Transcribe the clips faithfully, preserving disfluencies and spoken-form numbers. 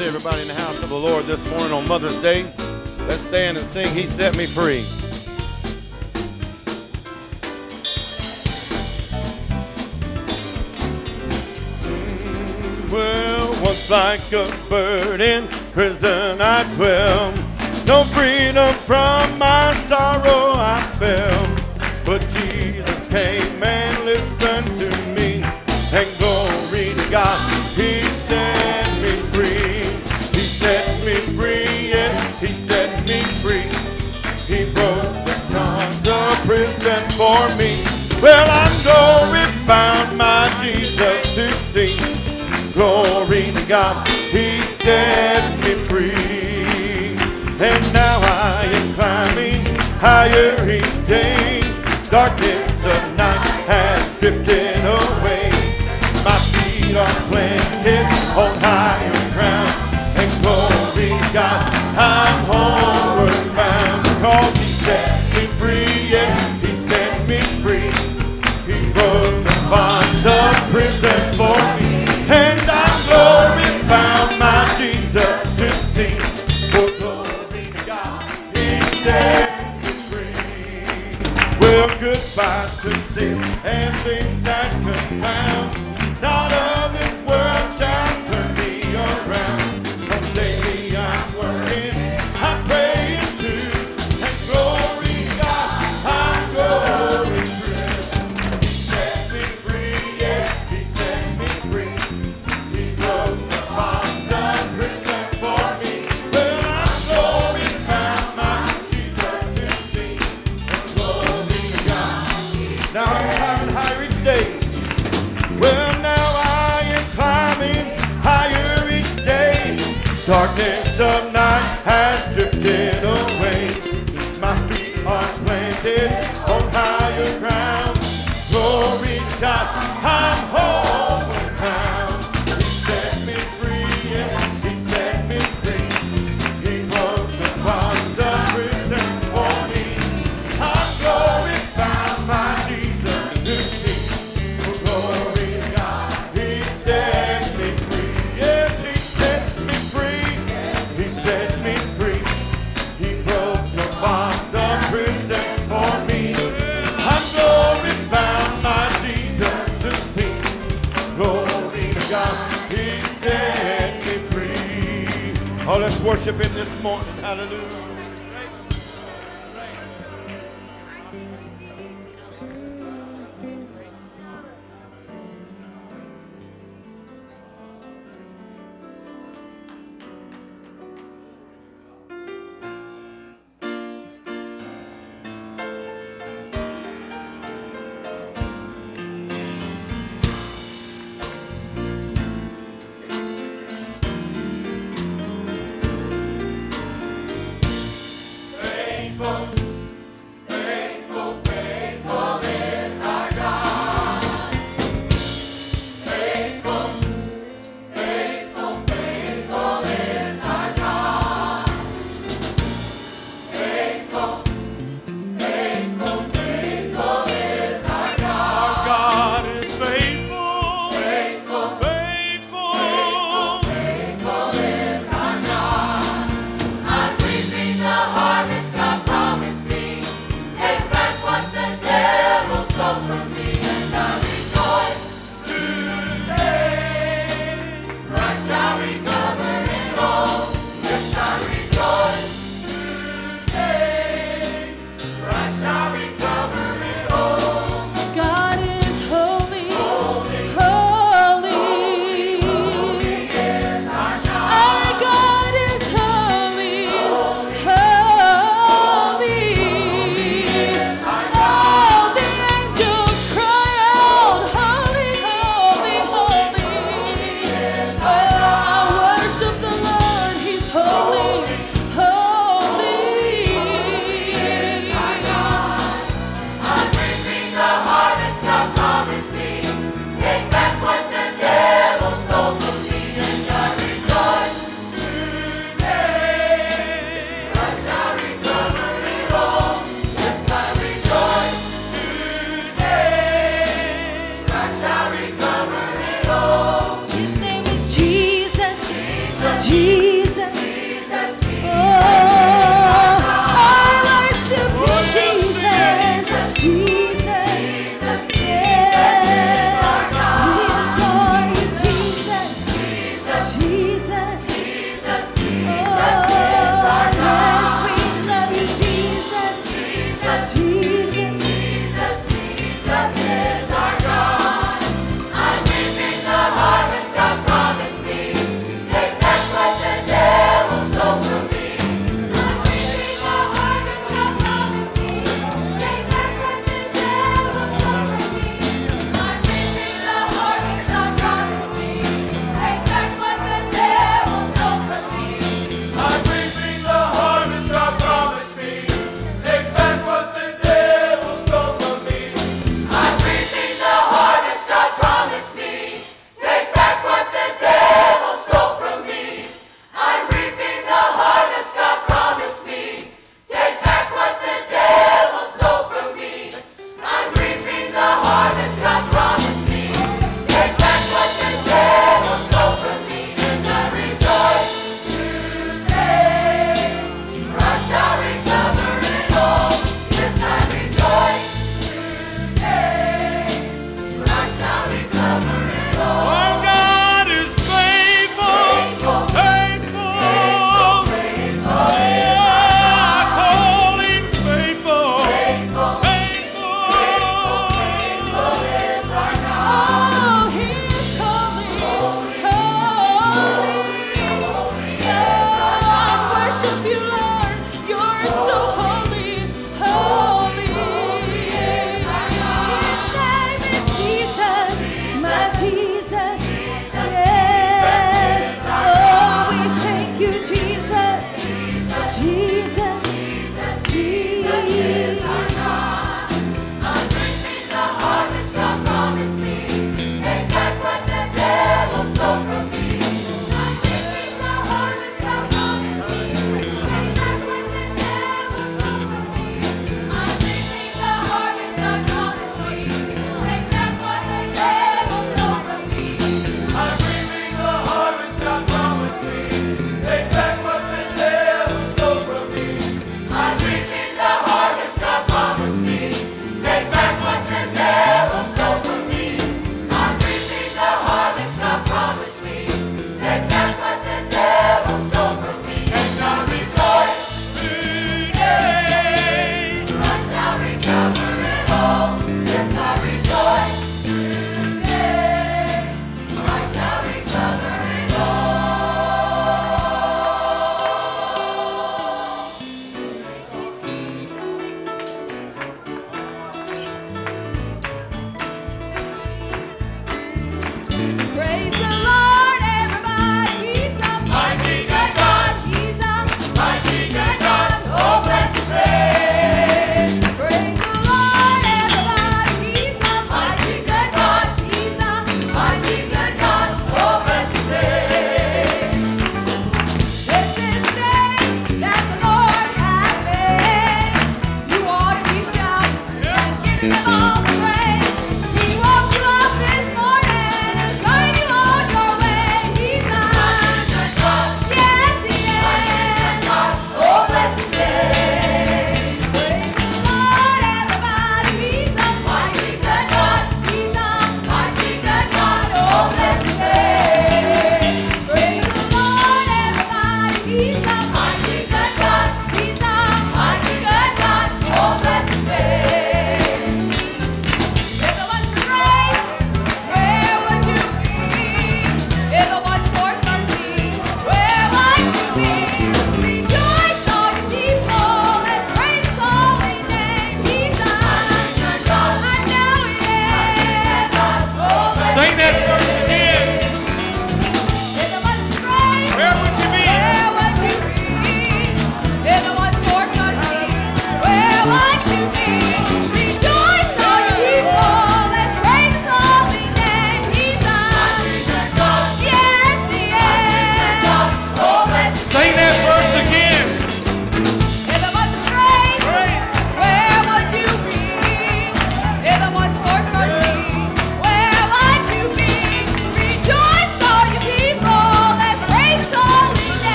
see everybody in the house of the Lord this morning on Mother's Day. Let's stand and sing He Set Me Free. Well, once like a bird in prison I dwell, no freedom from my sorrow I felt. But Jesus came and listened to me, and glory to God, He set me free. He set me free, yeah, He set me free. He broke the bonds of prison for me. Well, I'm glorifying my Jesus to see. Glory to God, He set me free. And now I am climbing higher each day. Darkness of night has drifted away. My feet are planted on higher ground. And glory to God, I'm homeward bound. Because He set me free, yes, He set me free. He broke the bonds of prison for me. And I'm glorifying my Jesus to see. For glory to God, He set me free. Well, goodbye to sin and things that confound. Not of this world shall turn me around. But daily I'm working, I'm praying too. And glory to God, I'm going through. He set me free, yeah, He set me free. He broke the bonds of prison for me. Well, I'm glorifying my Jesus to see. And glory to God. Now I'm climbing higher each day. Well, now I am climbing higher each day. Darkness of night has drifted away. My feet are planted on higher ground. Glory to God, I'm homeward bound. He set me free, yeah, He set me free. He broke the bonds of prison for me. I'm glorifying my Jesus to see. For glory to God, He set me free. Yes, He set me free. He set me free. He broke the bonds of prison for me. I'm glorifying my Jesus to see. Glory to God, He set me free. Oh, let's worship Him this morning. Hallelujah.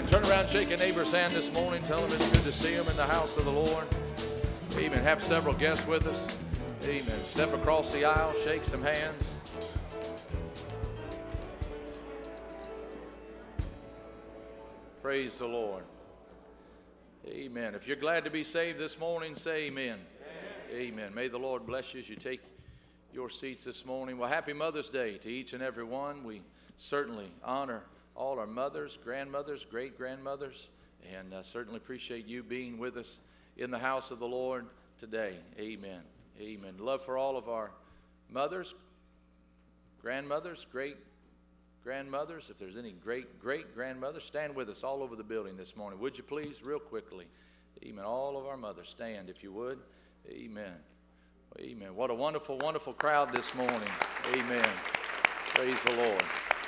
Amen. Turn around, shake a neighbor's hand this morning. Tell them it's good to see them in the house of the Lord. Amen. Have several guests with us. Amen. Step across the aisle, shake some hands. Praise the Lord. Amen. If you're glad to be saved this morning, say amen. Amen. Amen. May the Lord bless you as you take your seats this morning. Well, happy Mother's Day to each and every one. We certainly honor all our mothers, grandmothers, great-grandmothers, and uh, certainly appreciate you being with us in the house of the Lord today. Amen. Amen. Love for all of our mothers, grandmothers, great-grandmothers. If there's any great-great-grandmothers, stand with us all over the building this morning. Would you please, real quickly? Amen. All of our mothers, stand if you would. Amen. Amen. What a wonderful, wonderful crowd this morning. Amen. Praise the Lord.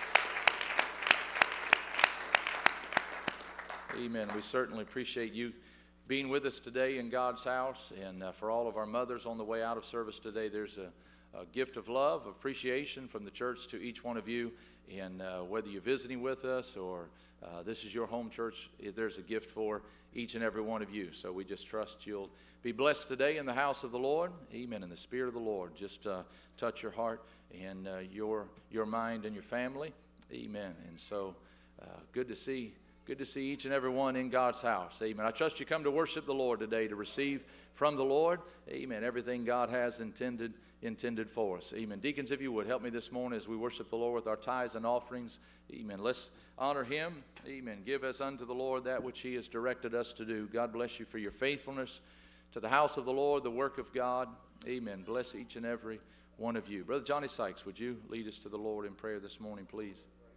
Amen. We certainly appreciate you being with us today in God's house. And uh, for all of our mothers on the way out of service today, there's a, a gift of love, appreciation from the church to each one of you. And uh, whether you're visiting with us or uh, this is your home church, there's a gift for each and every one of you. So we just trust you'll be blessed today in the house of the Lord. Amen. In the Spirit of the Lord, just uh, touch your heart and uh, your your mind and your family. Amen. And so uh, good to see Good to see each and every one in God's house. Amen. I trust you come to worship the Lord today, to receive from the Lord. Amen. Everything God has intended intended for us. Amen. Deacons, if you would, help me this morning as we worship the Lord with our tithes and offerings. Amen. Let's honor Him. Amen. Give as unto the Lord that which He has directed us to do. God bless you for your faithfulness to the house of the Lord, the work of God. Amen. Bless each and every one of you. Brother Johnny Sykes, would you lead us to the Lord in prayer this morning, please?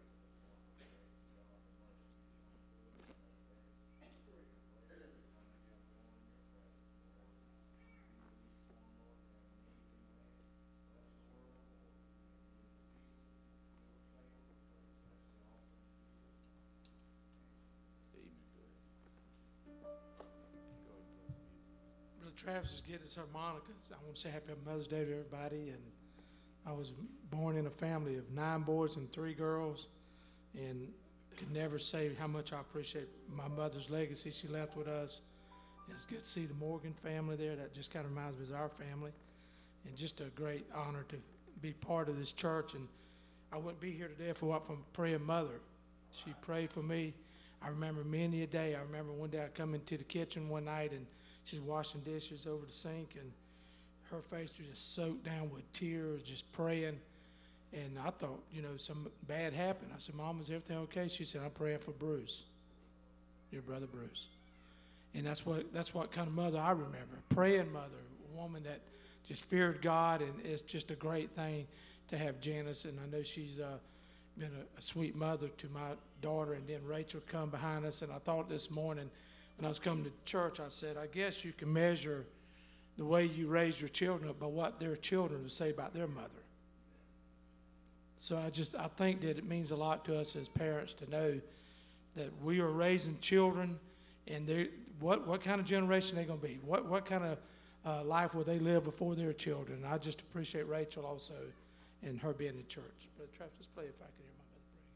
Travis is getting his harmonicas. I want to say happy Mother's Day to everybody. And I was born in a family of nine boys and three girls, and could never say how much I appreciate my mother's legacy she left with us. It's good to see the Morgan family there. That just kind of reminds me of our family, and just a great honor to be part of this church. And I wouldn't be here today if it weren't from a praying mother. She prayed for me. I remember many a day. I remember one day I come into the kitchen one night and she's washing dishes over the sink, and her face was just soaked down with tears, just praying. And I thought, you know, something bad happened. I said, Mom, is everything okay? She said, I'm praying for Bruce, your brother Bruce. And that's what that's what kind of mother I remember, a praying mother, a woman that just feared God, and it's just a great thing to have Janice. And I know she's uh, been a, a sweet mother to my daughter, and then Rachel come behind us. And I thought this morning, when I was coming to church, I said, I guess you can measure the way you raise your children up by what their children will say about their mother. So I just, I think that it means a lot to us as parents to know that we are raising children, and they, what what kind of generation they're going to be? What what kind of uh, life will they live before their children? And I just appreciate Rachel also and her being in church. Brother Travis, let's play if I can hear my mother pray.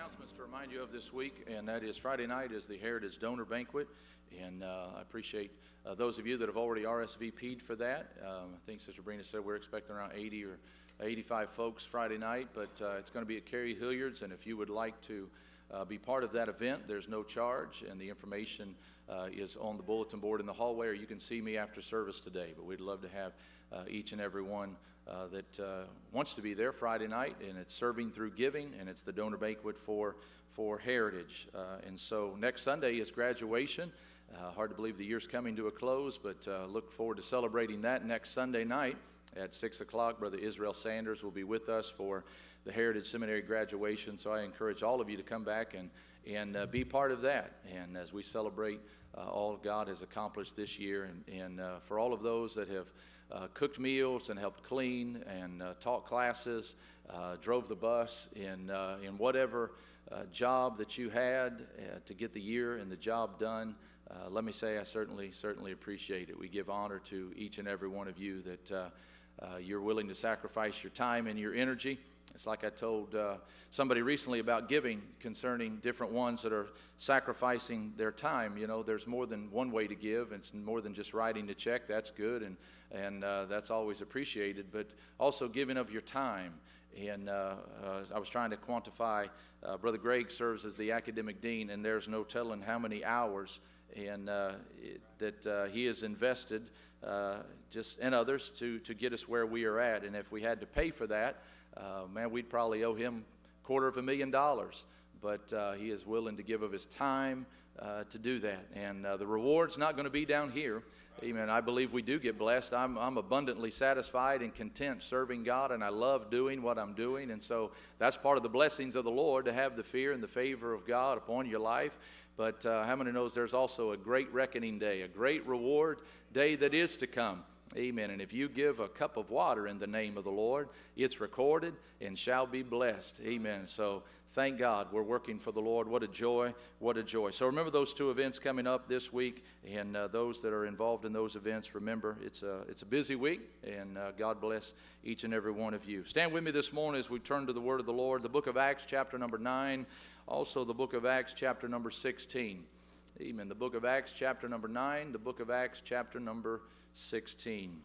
announcements to remind you of this week, and that is Friday night is the Heritage Donor Banquet, and uh, I appreciate uh, those of you that have already R S V P'd for that. Um, I think Sister Brina said we're expecting around eighty or eighty-five folks Friday night, but uh, it's going to be at Carrie Hilliard's, and if you would like to uh, be part of that event, there's no charge, and the information uh, is on the bulletin board in the hallway, or you can see me after service today. But we'd love to have uh, each and every one uh, that uh, wants to be there Friday night, and it's serving through giving, and it's the donor banquet for for Heritage. Uh, and so next Sunday is graduation. Uh, hard to believe the year's coming to a close, but uh, look forward to celebrating that next Sunday night at six o'clock. Brother Israel Sanders will be with us for the Heritage Seminary graduation, so I encourage all of you to come back and, and uh, be part of that. And as we celebrate uh, all God has accomplished this year, and, and uh, for all of those that have uh, cooked meals and helped clean and uh, taught classes, uh, drove the bus, in, uh, in whatever uh, job that you had uh, to get the year and the job done, Uh, let me say I certainly, certainly appreciate it. We give honor to each and every one of you that uh, uh, you're willing to sacrifice your time and your energy. It's like I told uh, somebody recently about giving concerning different ones that are sacrificing their time. You know, there's more than one way to give. It's more than just writing a check. That's good, and, and uh, that's always appreciated, but also giving of your time. And uh, uh, I was trying to quantify, uh, Brother Greg serves as the academic dean, and there's no telling how many hours and uh, it, that uh, he has invested uh, just in others to, to get us where we are at. And if we had to pay for that, uh, man, we'd probably owe him a quarter of a million dollars. But uh, he is willing to give of his time uh, to do that. And uh, the reward's not going to be down here. Amen. I believe we do get blessed. I'm, I'm abundantly satisfied and content serving God, and I love doing what I'm doing. And so that's part of the blessings of the Lord, to have the fear and the favor of God upon your life. But uh, how many knows there's also a great reckoning day, a great reward day that is to come? Amen. And if you give a cup of water in the name of the Lord, it's recorded and shall be blessed. Amen. So thank God we're working for the Lord. What a joy. What a joy. So remember those two events coming up this week, and uh, those that are involved in those events, remember it's a, it's a busy week, and uh, God bless each and every one of you. Stand with me this morning as we turn to the Word of the Lord, the book of Acts, chapter number nine. Also, the book of Acts, chapter number sixteen. Amen. The book of Acts, chapter number nine. The book of Acts, chapter number sixteen.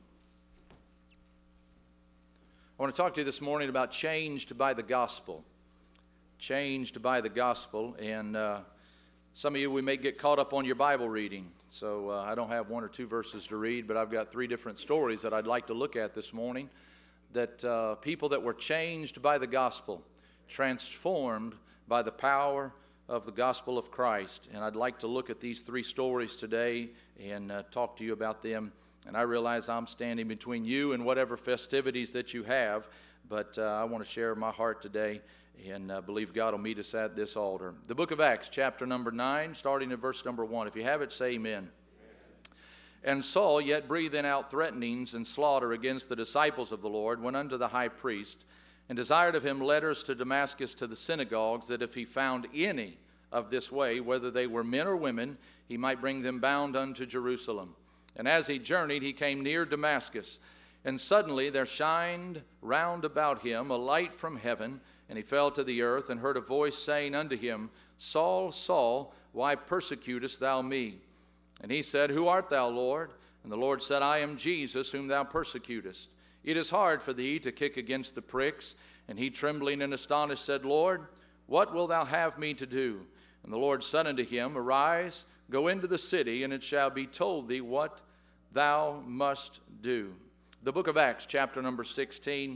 I want to talk to you this morning about changed by the gospel. Changed by the gospel. And uh, some of you, we may get caught up on your Bible reading. So uh, I don't have one or two verses to read, but I've got three different stories that I'd like to look at this morning. That uh, people that were changed by the gospel, transformed by the power of the gospel of Christ. And I'd like to look at these three stories today and uh, talk to you about them. And I realize I'm standing between you and whatever festivities that you have, but uh, I want to share my heart today and uh, believe God will meet us at this altar. The book of Acts, chapter number nine, starting at verse number one. If you have it, say amen. And Saul, yet breathing out threatenings and slaughter against the disciples of the Lord, went unto the high priest, and desired of him letters to Damascus to the synagogues, that if he found any of this way, whether they were men or women, he might bring them bound unto Jerusalem. And as he journeyed, he came near Damascus. And suddenly there shined round about him a light from heaven, and he fell to the earth, and heard a voice saying unto him, Saul, Saul, why persecutest thou me? And he said, Who art thou, Lord? And the Lord said, I am Jesus, whom thou persecutest. It is hard for thee to kick against the pricks. And he, trembling and astonished, said, Lord, what wilt thou have me to do? And the Lord said unto him, Arise, go into the city, and it shall be told thee what thou must do. The book of Acts, chapter number sixteen,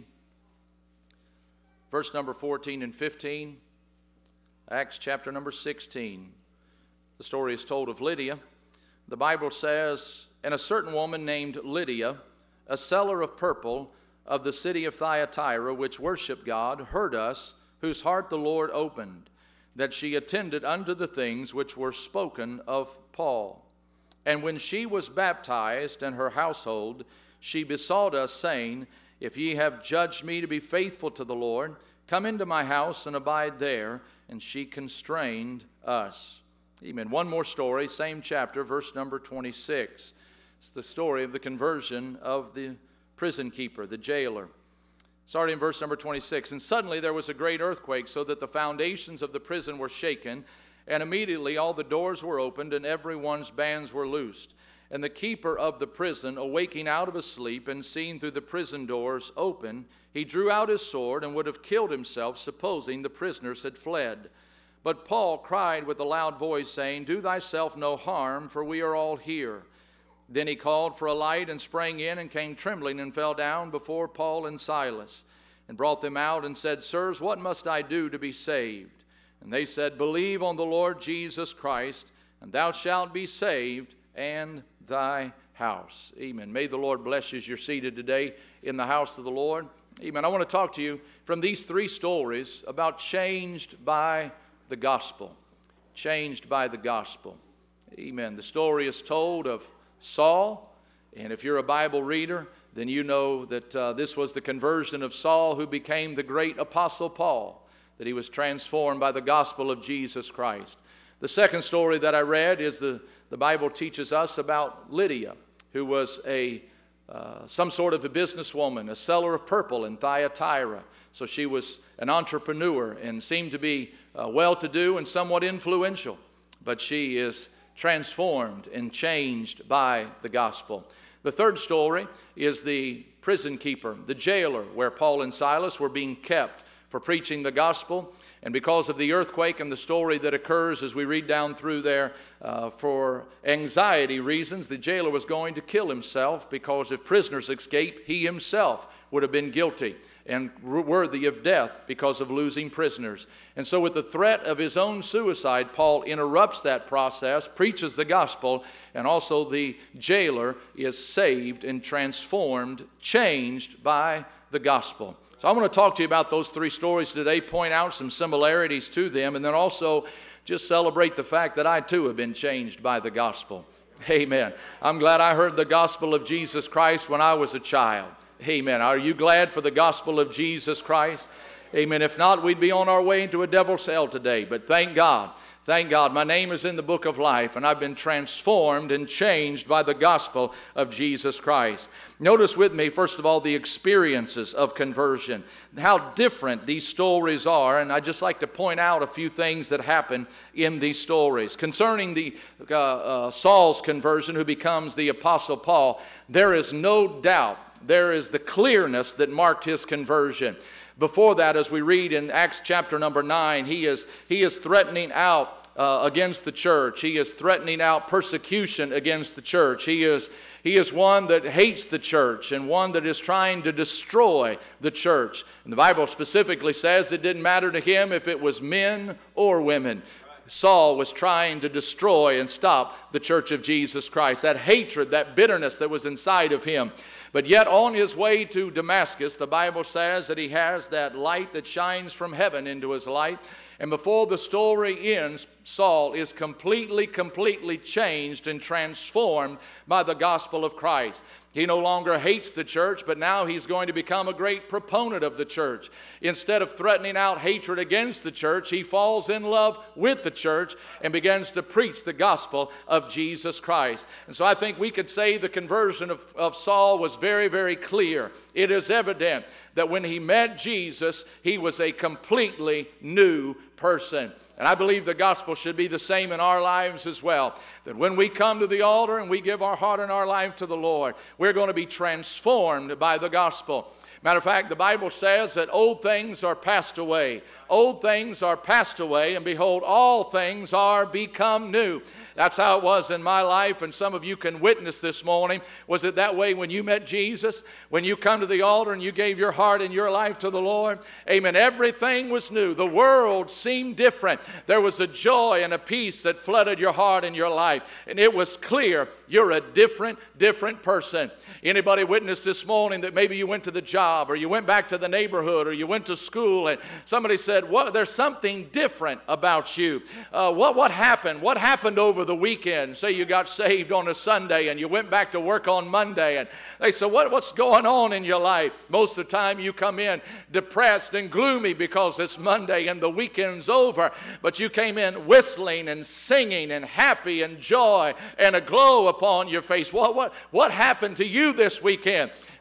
verse number fourteen and fifteen. Acts chapter number sixteen. The story is told of Lydia. The Bible says, And a certain woman named Lydia, a seller of purple of the city of Thyatira, which worshiped God, heard us, whose heart the Lord opened, that she attended unto the things which were spoken of Paul. And when she was baptized, and her household, she besought us, saying, If ye have judged me to be faithful to the Lord, come into my house and abide there. And she constrained us. Amen. One more story, same chapter, verse number twenty-six. It's the story of the conversion of the prison keeper, the jailer. Starting in verse number twenty-six. And suddenly there was a great earthquake, so that the foundations of the prison were shaken, and immediately all the doors were opened, and everyone's bands were loosed. And the keeper of the prison, awaking out of his sleep, and seeing through the prison doors open, he drew out his sword, and would have killed himself, supposing the prisoners had fled. But Paul cried with a loud voice, saying, Do thyself no harm, for we are all here. Then he called for a light, and sprang in, and came trembling, and fell down before Paul and Silas, and brought them out, and said, Sirs, what must I do to be saved? And they said, Believe on the Lord Jesus Christ, and thou shalt be saved, and thy house. Amen. May the Lord bless you as you're seated today in the house of the Lord. Amen. I want to talk to you from these three stories about changed by the gospel. Changed by the gospel. Amen. The story is told of Saul, and if you're a Bible reader, then you know that uh, this was the conversion of Saul, who became the great apostle Paul, that he was transformed by the gospel of Jesus Christ. The second story that I read is the, the Bible teaches us about Lydia, who was a uh, some sort of a businesswoman, a seller of purple in Thyatira. So she was an entrepreneur and seemed to be uh, well-to-do and somewhat influential, but she is transformed and changed by the gospel. The third story is the prison keeper, the jailer, where Paul and Silas were being kept for preaching the gospel. And because of the earthquake and the story that occurs as we read down through there, uh, for anxiety reasons, the jailer was going to kill himself, because if prisoners escape, he himself would have been guilty and worthy of death because of losing prisoners. And so with the threat of his own suicide, Paul interrupts that process, preaches the gospel, and also the jailer is saved and transformed, changed by the gospel. So I want to talk to you about those three stories today, point out some similarities to them, and then also just celebrate the fact that I too have been changed by the gospel. Amen. I'm glad I heard the gospel of Jesus Christ when I was a child. Amen. Are you glad for the gospel of Jesus Christ? Amen. If not, we'd be on our way into a devil's hell today. But thank God. Thank God. My name is in the book of life, and I've been transformed and changed by the gospel of Jesus Christ. Notice with me, first of all, the experiences of conversion, how different these stories are. And I'd just like to point out a few things that happen in these stories. Concerning the uh, uh, Saul's conversion, who becomes the Apostle Paul, there is no doubt. There is the clearness that marked his conversion. Before that, as we read in Acts chapter number nine, he is, he is threatening out uh, against the church. He is threatening out persecution against the church. He is, he is one that hates the church and one that is trying to destroy the church. And the Bible specifically says it didn't matter to him if it was men or women. Saul was trying to destroy and stop the church of Jesus Christ. That hatred, that bitterness that was inside of him. But yet on his way to Damascus, the Bible says that he has that light that shines from heaven into his light. And before the story ends, Saul is completely, completely changed and transformed by the gospel of Christ. He no longer hates the church, but now he's going to become a great proponent of the church. Instead of threatening out hatred against the church, he falls in love with the church and begins to preach the gospel of Jesus Christ. And so I think we could say the conversion of, of Saul was very, very clear. It is evident that when he met Jesus, he was a completely new person. And I believe the gospel should be the same in our lives as well. That when we come to the altar and we give our heart and our life to the Lord, we're going to be transformed by the gospel. Matter of fact, the Bible says that old things are passed away. Old things are passed away, and behold, all things are become new. That's how it was in my life, and some of you can witness this morning. Was it that way when you met Jesus? When you come to the altar and you gave your heart and your life to the Lord? Amen. Everything was new. The world seemed different. There was a joy and a peace that flooded your heart and your life, and it was clear you're a different, different person. Anybody witness this morning that maybe you went to the job, or you went back to the neighborhood, or you went to school, and somebody said, "What? There's something different about you. Uh, what, what happened? What happened over the weekend?" Say you got saved on a Sunday and you went back to work on Monday, and they said, what, what's going on in your life? Most of the time you come in depressed and gloomy because it's Monday and the weekend's over, but you came in whistling and singing and happy and joy and a glow upon your face. What, what, what happened to you this weekend?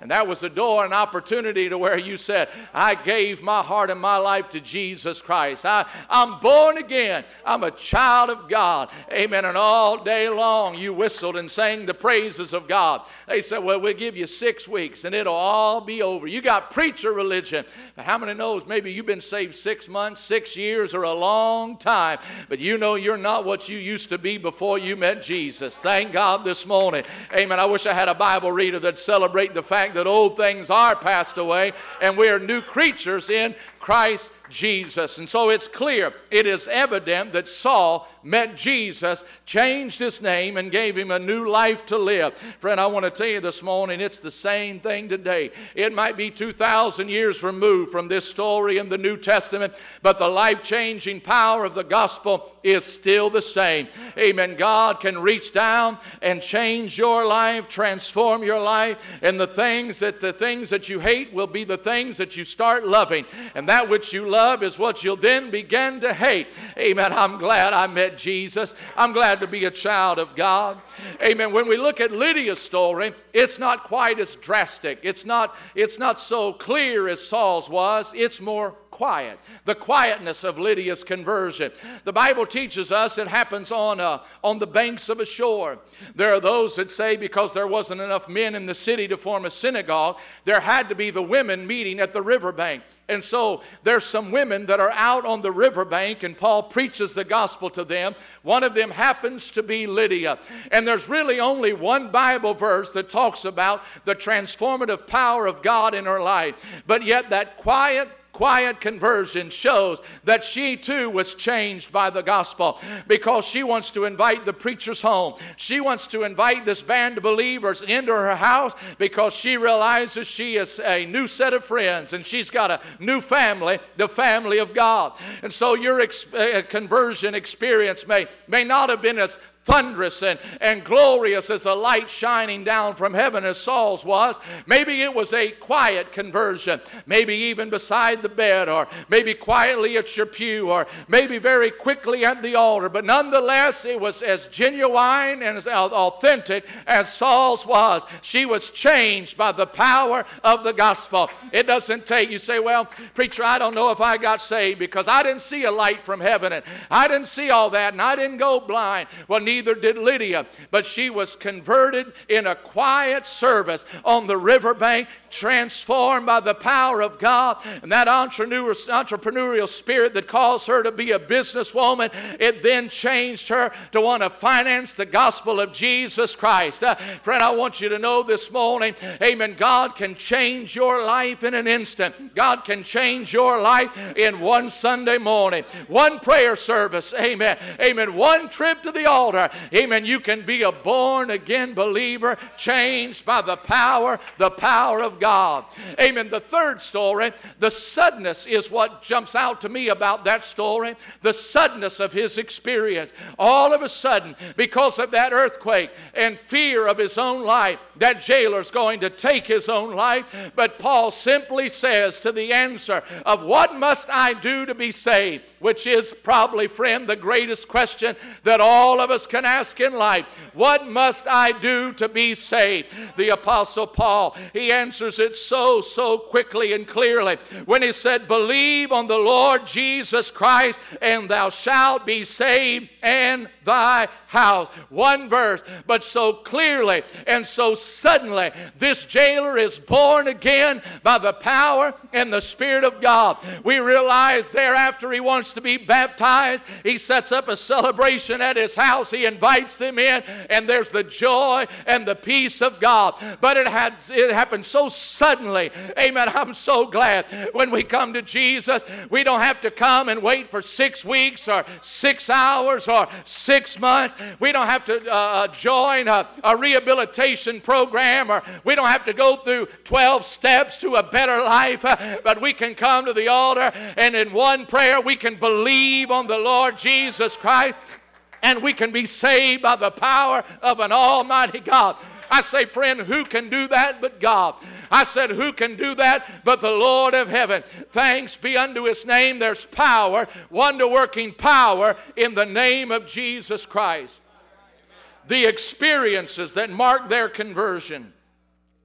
And that was a door, an opportunity to where you said, I gave my heart and my life to Jesus Christ. I, I'm born again. I'm a child of God. Amen. And all day long you whistled and sang the praises of God. They said, well, we'll give you six weeks and it'll all be over. You got preacher religion. But how many knows maybe you've been saved six months, six years, or a long time, but you know you're not what you used to be before you met Jesus. Thank God this morning. Amen. I wish I had a Bible reader that'd celebrate the fact that old things are passed away and we are new creatures in Christ Jesus. And so it's clear, it is evident that Saul met Jesus, changed his name, and gave him a new life to live. Friend, I want to tell you this morning, it's the same thing today. It might be two thousand years removed from this story in the New Testament, but the life-changing power of the gospel is still the same. Amen. God can reach down and change your life, transform your life, and the things that the things that you hate will be the things that you start loving. And that which you love is what you'll then begin to hate. Amen. I'm glad I met Jesus. I'm glad to be a child of God. Amen. When we look at Lydia's story, it's not quite as drastic. It's not, it's not so clear as Saul's was. It's more quiet. The quietness of Lydia's conversion. The Bible teaches us it happens on, uh, on the banks of a shore. There are those that say because there wasn't enough men in the city to form a synagogue, there had to be the women meeting at the riverbank. And so there's some women that are out on the riverbank, and Paul preaches the gospel to them. One of them happens to be Lydia. And there's really only one Bible verse that talks about the transformative power of God in her life. But yet that quiet Quiet conversion shows that she too was changed by the gospel, because she wants to invite the preachers home. She wants to invite this band of believers into her house because she realizes she is a new set of friends and she's got a new family, the family of God. And so your ex- uh, conversion experience may, may not have been as thunderous and, and glorious as a light shining down from heaven as Saul's was. Maybe it was a quiet conversion, maybe even beside the bed, or maybe quietly at your pew, or maybe very quickly at the altar. But nonetheless, it was as genuine and as authentic as Saul's was. She was changed by the power of the gospel. It doesn't take, you say, well, preacher, I don't know if I got saved because I didn't see a light from heaven and I didn't see all that and I didn't go blind. Well, neither did Lydia, but she was converted in a quiet service on the riverbank, transformed by the power of God. And that entrepreneurial spirit that caused her to be a businesswoman, it then changed her to want to finance the gospel of Jesus Christ. Uh, friend, I want you to know this morning, amen, God can change your life in an instant. God can change your life in one Sunday morning, one prayer service, amen, amen, one trip to the altar, amen. You can be a born-again believer, changed by the power, the power of God. Amen. The third story, the suddenness is what jumps out to me about that story. The suddenness of his experience. All of a sudden, because of that earthquake and fear of his own life, that jailer's going to take his own life. But Paul simply says to the answer of what must I do to be saved, which is probably, friend, the greatest question that all of us can ask in life. What must I do to be saved? The Apostle Paul, he answers it so, so quickly and clearly when he said, believe on the Lord Jesus Christ and thou shalt be saved and thy house. One verse, but so clearly and so suddenly, this jailer is born again by the power and the Spirit of God. We realize thereafter he wants to be baptized. He sets up a celebration at his house. He invites them in, and there's the joy and the peace of God. But it had it happened so suddenly. Amen. I'm so glad when we come to Jesus, we don't have to come and wait for six weeks or six hours or six months. We don't have to uh, join a, a rehabilitation program, or we don't have to go through twelve steps to a better life, uh, but we can come to the altar, and in one prayer we can believe on the Lord Jesus Christ, and we can be saved by the power of an almighty God. I say, friend, who can do that but God? I said, who can do that but the Lord of heaven? Thanks be unto his name. There's power, wonder-working power in the name of Jesus Christ. The experiences that mark their conversion.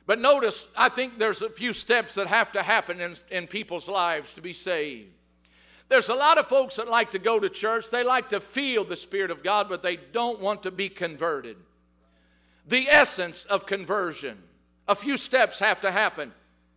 But notice, I think there's a few steps that have to happen in, in people's lives to be saved. There's a lot of folks that like to go to church. They like to feel the Spirit of God, but they don't want to be converted. The essence of conversion. A few steps have to happen.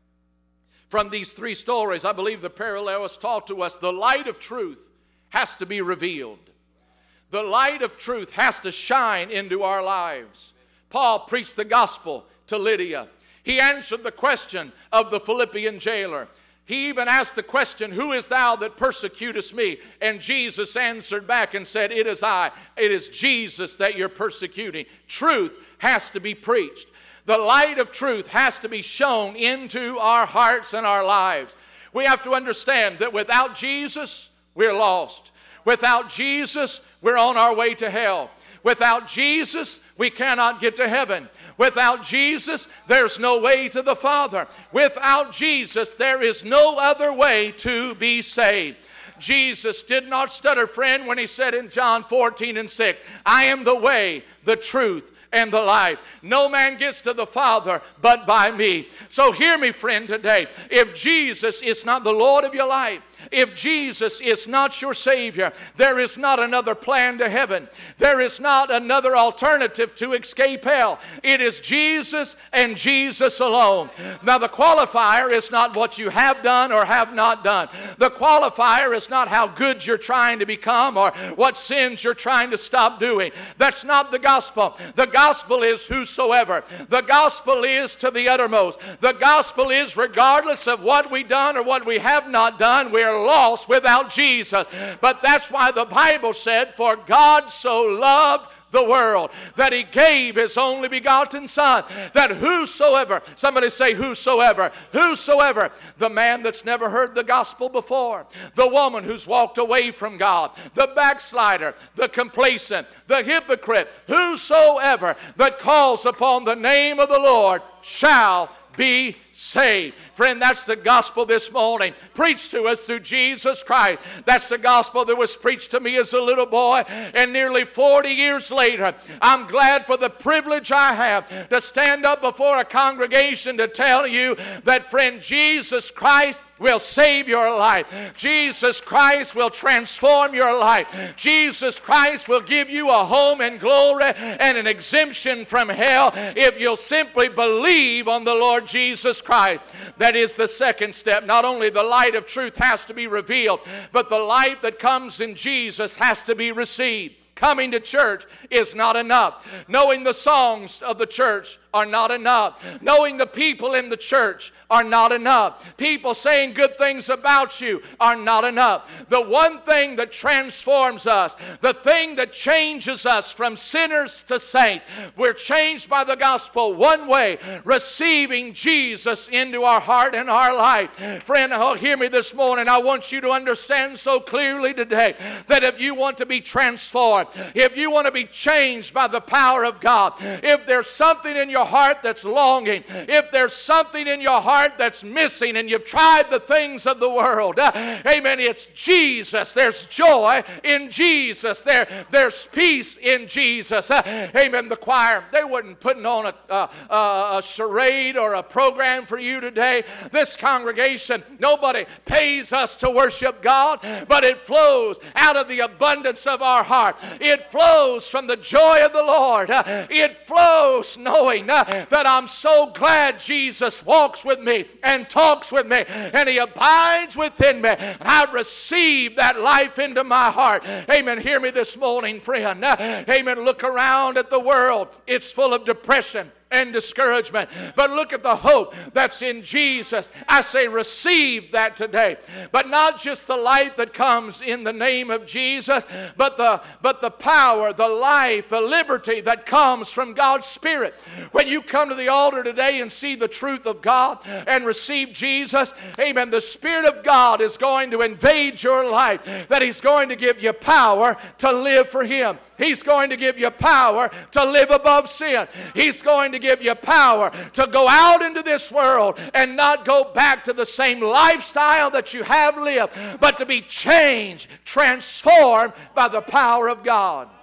From these three stories, I believe the parallel is taught to us. The light of truth has to be revealed. The light of truth has to shine into our lives. Paul preached the gospel to Lydia. He answered the question of the Philippian jailer. He even asked the question, who is thou that persecutest me? And Jesus answered back and said, it is I. It is Jesus that you're persecuting. Truth has to be preached. The light of truth has to be shown into our hearts and our lives. We have to understand that without Jesus, we're lost. Without Jesus, we're on our way to hell. Without Jesus, we cannot get to heaven. Without Jesus, there's no way to the Father. Without Jesus, there is no other way to be saved. Jesus did not stutter, friend, when he said in John fourteen and six, I am the way, the truth, and the life. No man gets to the Father but by me. So hear me, friend, today. If Jesus is not the Lord of your life, if Jesus is not your Savior, there is not another plan to heaven. There is not another alternative to escape hell. It is Jesus and Jesus alone. Now the qualifier is not what you have done or have not done. The qualifier is not how good you're trying to become or what sins you're trying to stop doing. That's not the gospel. The gospel is whosoever. The gospel is to the uttermost. The gospel is regardless of what we've done or what we have not done, we're lost without Jesus. But that's why the Bible said, for God so loved the world that he gave his only begotten Son, that whosoever, somebody say whosoever, whosoever, the man that's never heard the gospel before, the woman who's walked away from God, the backslider, the complacent, the hypocrite, whosoever that calls upon the name of the Lord shall be saved. Friend, that's the gospel this morning, preached to us through Jesus Christ. That's the gospel that was preached to me as a little boy, and nearly forty years later, I'm glad for the privilege I have to stand up before a congregation to tell you that, friend, Jesus Christ will save your life. Jesus Christ will transform your life. Jesus Christ will give you a home in glory and an exemption from hell if you'll simply believe on the Lord Jesus Christ. That is the second step. Not only the light of truth has to be revealed, but the light that comes in Jesus has to be received. Coming to church is not enough. Knowing the songs of the church are not enough. Knowing the people in the church are not enough. People saying good things about you are not enough. The one thing that transforms us, the thing that changes us from sinners to saints, we're changed by the gospel one way, receiving Jesus into our heart and our life. Friend, oh, hear me this morning. I want you to understand so clearly today that if you want to be transformed, if you want to be changed by the power of God, if there's something in your heart that's longing, if there's something in your heart that's missing and you've tried the things of the world, uh, amen, it's Jesus. There's joy in Jesus. There, there's peace in Jesus. Uh, amen. The choir, they weren't putting on a, a, a charade or a program for you today. This congregation, nobody pays us to worship God, but it flows out of the abundance of our heart. It flows from the joy of the Lord. Uh, it flows knowing uh, that I'm so glad Jesus walks with me and talks with me and he abides within me. And I've received that life into my heart. Amen. Hear me this morning, friend. Uh, amen. Look around at the world. It's full of depression and discouragement. But look at the hope that's in Jesus. I say receive that today. But not just the light that comes in the name of Jesus, but the, but the power, the life, the liberty that comes from God's Spirit. When you come to the altar today and see the truth of God and receive Jesus, amen, the Spirit of God is going to invade your life, that He's going to give you power to live for Him. He's going to give you power to live above sin. He's going to give you power to go out into this world and not go back to the same lifestyle that you have lived, but to be changed, transformed by the power of God.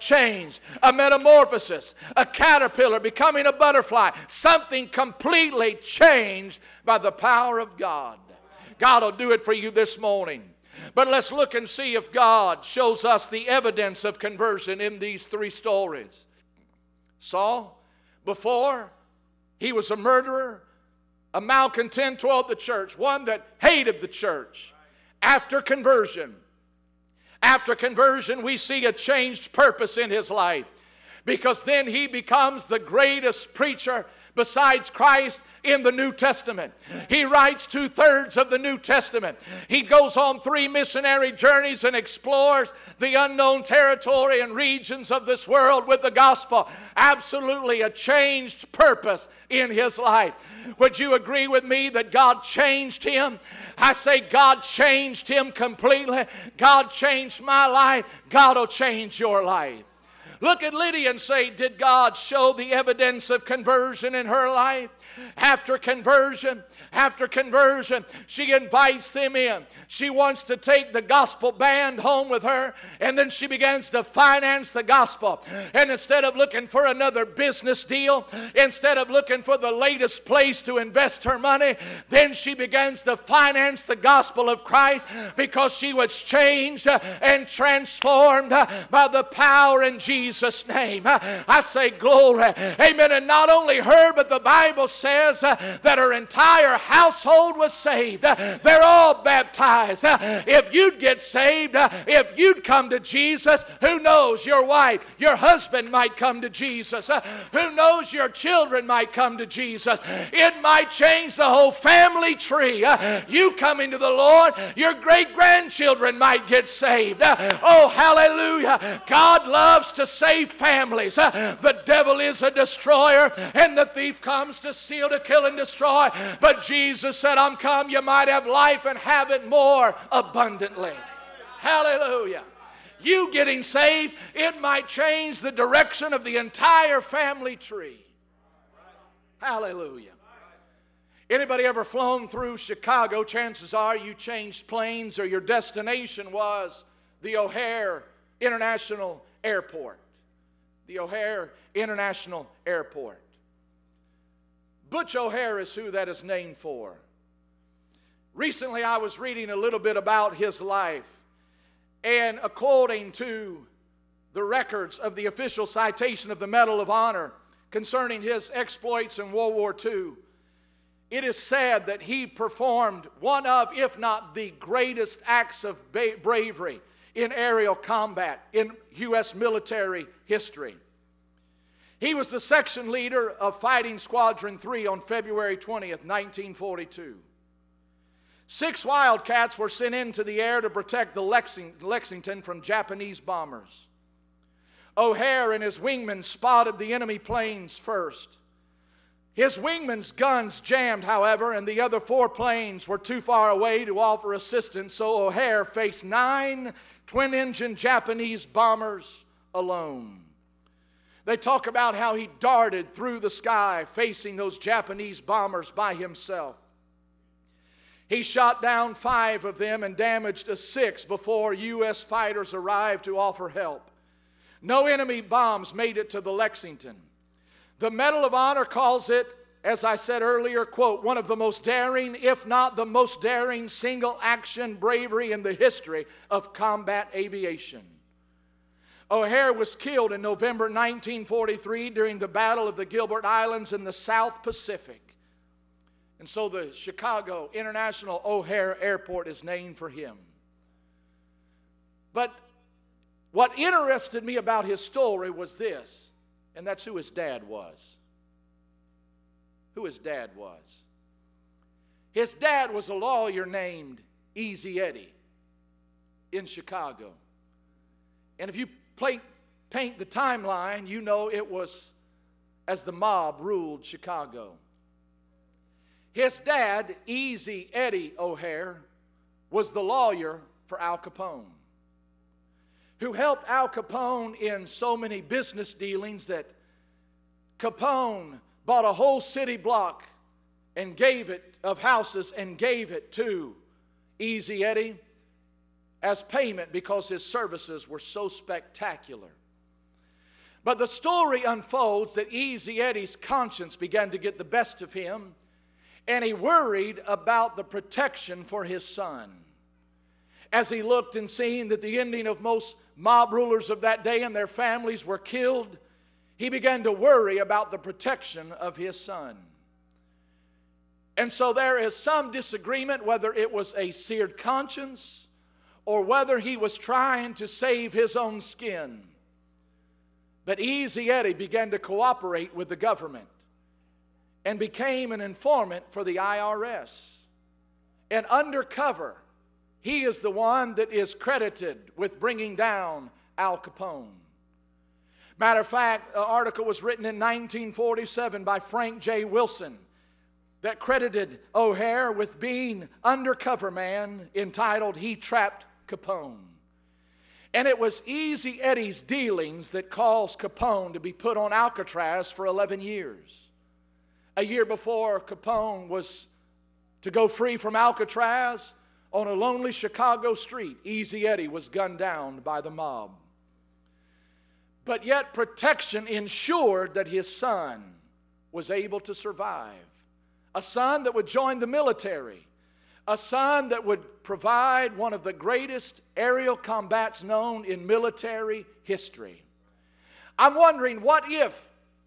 change, a metamorphosis, a caterpillar becoming a butterfly, something completely changed by the power of God. God will do it for you this morning. But let's look and see if God shows us the evidence of conversion in these three stories. Saul, before, he was a murderer, a malcontent toward the church, one that hated the church. After conversion, after conversion, we see a changed purpose in his life, because then he becomes the greatest preacher besides Christ in the New Testament. He writes two-thirds of the New Testament. He goes on three missionary journeys and explores the unknown territory and regions of this world with the gospel. Absolutely a changed purpose in his life. Would you agree with me that God changed him? I say God changed him completely. God changed my life. God will change your life. Look at Lydia and say, did God show the evidence of conversion in her life? After conversion, after conversion, she invites them in. She wants to take the gospel band home with her, and then she begins to finance the gospel. And instead of looking for another business deal, instead of looking for the latest place to invest her money, then she begins to finance the gospel of Christ, because she was changed and transformed by the power in Jesus' name. I say glory. Amen. And not only her, but the Bible says uh, that her entire household was saved. Uh, they're all baptized. Uh, if you'd get saved, uh, if you'd come to Jesus, who knows, your wife, your husband might come to Jesus. Uh, who knows, your children might come to Jesus. It might change the whole family tree. Uh, you coming to the Lord, your great-grandchildren might get saved. Uh, oh, hallelujah. God loves to save families. Uh, the devil is a destroyer, and the thief comes to steal, to kill, and destroy. But Jesus said, I'm come, you might have life and have it more abundantly. Hallelujah. You getting saved, it might change the direction of the entire family tree. Hallelujah. Anybody ever flown through Chicago? Chances are you changed planes, or your destination was the O'Hare International Airport. The O'Hare International Airport. Butch O'Hare is who that is named for. Recently, I was reading a little bit about his life, and according to the records of the official citation of the Medal of Honor concerning his exploits in World War Two, it is said that he performed one of, if not the greatest acts of ba- bravery in aerial combat in U S military history. He was the section leader of Fighting Squadron three on February twentieth, nineteen forty-two. Six Wildcats were sent into the air to protect the Lexing- Lexington from Japanese bombers. O'Hare and his wingmen spotted the enemy planes first. His wingman's guns jammed, however, and the other four planes were too far away to offer assistance, so O'Hare faced nine twin-engine Japanese bombers alone. They talk about how he darted through the sky facing those Japanese bombers by himself. He shot down five of them and damaged a sixth before U S fighters arrived to offer help. No enemy bombs made it to the Lexington. The Medal of Honor calls it, as I said earlier, quote, one of the most daring, if not the most daring, single-action bravery in the history of combat aviation. O'Hare was killed in November nineteen forty-three during the Battle of the Gilbert Islands in the South Pacific. And so the Chicago International O'Hare Airport is named for him. But what interested me about his story was this, and that's who his dad was. Who his dad was. His dad was a lawyer named Easy Eddie in Chicago. And if you play, paint the timeline, you know it was as the mob ruled Chicago. His dad, Easy Eddie O'Hare, was the lawyer for Al Capone, who helped Al Capone in so many business dealings that Capone bought a whole city block and gave it, of houses, and gave it to Easy Eddie as payment because his services were so spectacular. But the story unfolds that Easy Eddie's conscience began to get the best of him, and he worried about the protection for his son. As he looked and seen that the ending of most mob rulers of that day and their families were killed, he began to worry about the protection of his son. And so there is some disagreement whether it was a seared conscience or whether he was trying to save his own skin. But Easy Eddie began to cooperate with the government and became an informant for the I R S. And undercover, he is the one that is credited with bringing down Al Capone. Matter of fact, an article was written in nineteen forty-seven by Frank J. Wilson that credited O'Hare with being undercover man, entitled "He Trapped Capone." And it was Easy Eddie's dealings that caused Capone to be put on Alcatraz for eleven years. A year before Capone was to go free from Alcatraz, on a lonely Chicago street, Easy Eddie was gunned down by the mob. But yet protection ensured that his son was able to survive. A son that would join the military. A son that would provide one of the greatest aerial combats known in military history. I'm wondering, what if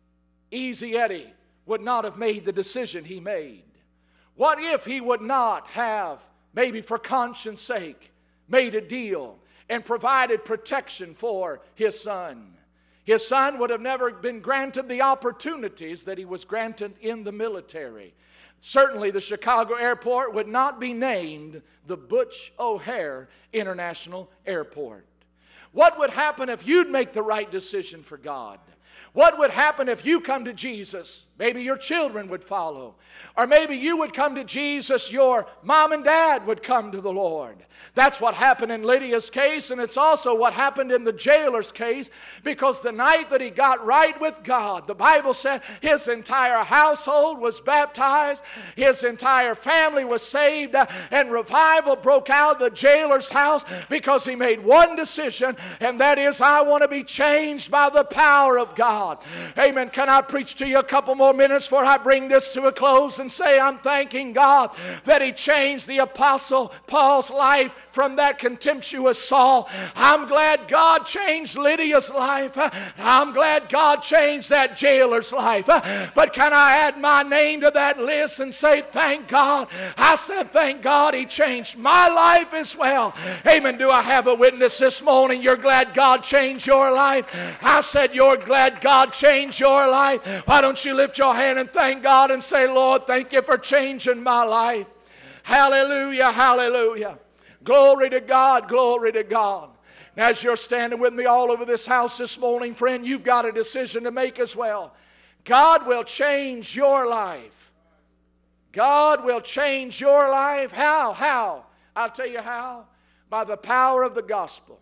Easy Eddie would not have made the decision he made? What if he would not have, maybe for conscience sake, made a deal and provided protection for his son? His son would have never been granted the opportunities that he was granted in the military. Certainly the Chicago airport would not be named the Butch O'Hare International Airport. What would happen if you'd make the right decision for God? What would happen if you come to Jesus? Maybe your children would follow. Or maybe you would come to Jesus, your mom and dad would come to the Lord. That's what happened in Lydia's case, and it's also what happened in the jailer's case, because the night that he got right with God, the Bible said his entire household was baptized, his entire family was saved, and revival broke out of the jailer's house because he made one decision, and that is, I want to be changed by the power of God. Amen. Can I preach to you a couple more minutes before I bring this to a close and say I'm thanking God that He changed the Apostle Paul's life from that contemptuous Saul. I'm glad God changed Lydia's life. I'm glad God changed that jailer's life. But can I add my name to that list and say thank God? I said thank God He changed my life as well. Amen. Do I have a witness this morning? You're glad God changed your life? I said you're glad God changed your life. Why don't you lift your hand and thank God and say, Lord, thank you for changing my life. Hallelujah, hallelujah. Glory to God, glory to God. And as you're standing with me all over this house this morning, friend, you've got a decision to make as well. God will change your life. God will change your life. How? How? I'll tell you how. By the power of the gospel.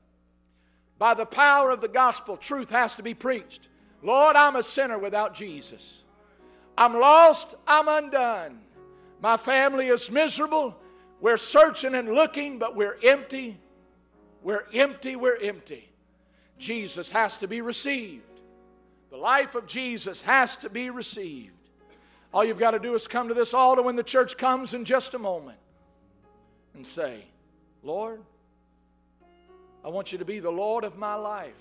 By the power of the gospel, truth has to be preached. Lord, I'm a sinner without Jesus. I'm lost, I'm undone. My family is miserable. We're searching and looking, but we're empty. We're empty, we're empty. Jesus has to be received. The life of Jesus has to be received. All you've got to do is come to this altar when the church comes in just a moment and say, Lord, I want you to be the Lord of my life.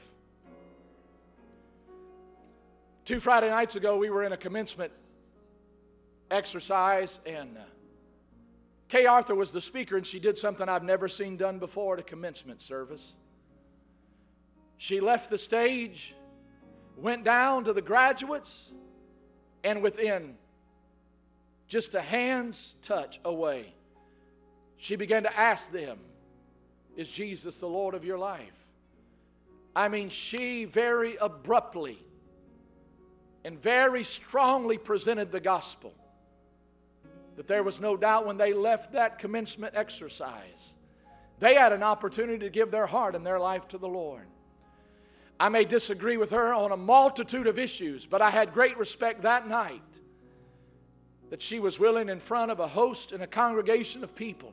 Two Friday nights ago, we were in a commencement exercise, and uh, Kay Arthur was the speaker, and she did something I've never seen done before at a commencement service. She left the stage, went down to the graduates, and within just a hand's touch away, she began to ask them, is Jesus the Lord of your life? I mean, she very abruptly and very strongly presented the gospel. That there was no doubt when they left that commencement exercise, they had an opportunity to give their heart and their life to the Lord. I may disagree with her on a multitude of issues, but I had great respect that night that she was willing in front of a host and a congregation of people,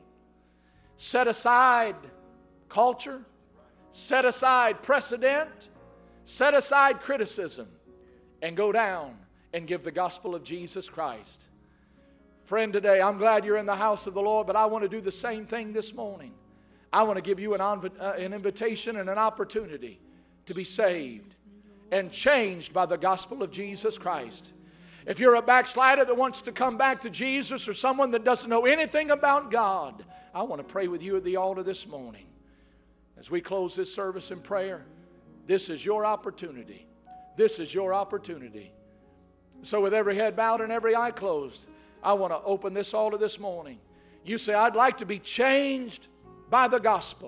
set aside culture, set aside precedent, Set aside criticism and go down and give the gospel of Jesus Christ. Friend, today, I'm glad you're in the house of the Lord, but I want to do the same thing this morning. I want to give you an, uh, an invitation and an opportunity to be saved and changed by the gospel of Jesus Christ. If you're a backslider that wants to come back to Jesus, or someone that doesn't know anything about God, I want to pray with you at the altar this morning. As we close this service in prayer, this is your opportunity. This is your opportunity. So with every head bowed and every eye closed, I want to open this altar this morning. You say, I'd like to be changed by the gospel.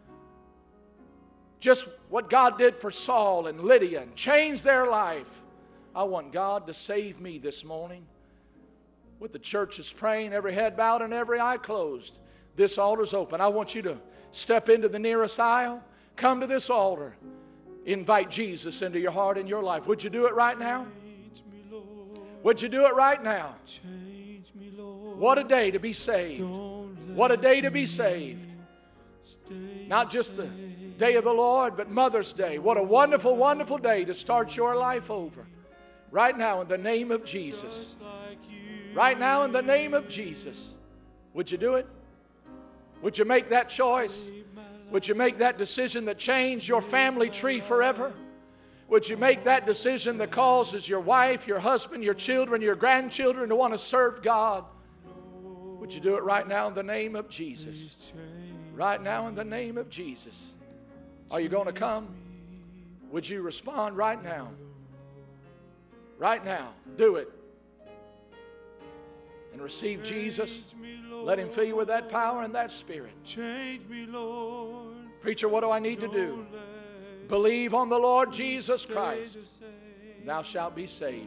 Just what God did for Saul and Lydia and changed their life. I want God to save me this morning. With the churches praying, every head bowed and every eye closed, this altar's open. I want you to step into the nearest aisle. Come to this altar. Invite Jesus into your heart and your life. Would you do it right now? Would you do it right now? What a day to be saved. What a day to be saved. Not just the day of the Lord, but Mother's Day. What a wonderful, wonderful day to start your life over. Right now in the name of Jesus. Right now in the name of Jesus. Would you do it? Would you make that choice? Would you make that decision that changed your family tree forever? Would you make that decision that causes your wife, your husband, your children, your grandchildren to want to serve God? Would you do it right now in the name of Jesus? Right now in the name of Jesus. Are you going to come? Would you respond right now? Right now. Do it. And receive Jesus. Let Him fill you with that power and that Spirit. Change me, Lord. Preacher, what do I need to do? Believe on the Lord Jesus Christ. Thou shalt be saved.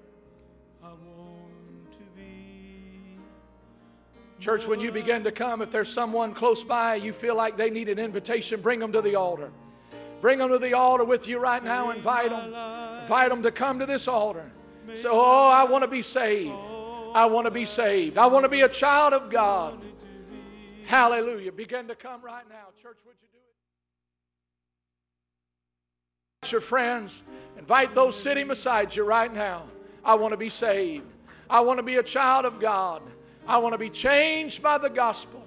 Church, when you begin to come, if there's someone close by, you feel like they need an invitation, bring them to the altar. Bring them to the altar with you right now. Invite them. Invite them to come to this altar. Say, oh, I want to be saved. I want to be saved. I want to be a child of God. Hallelujah. Begin to come right now. Church, would you do it? Your friends, invite those sitting beside you right now. I want to be saved. I want to be a child of God. I want to be changed by the gospel.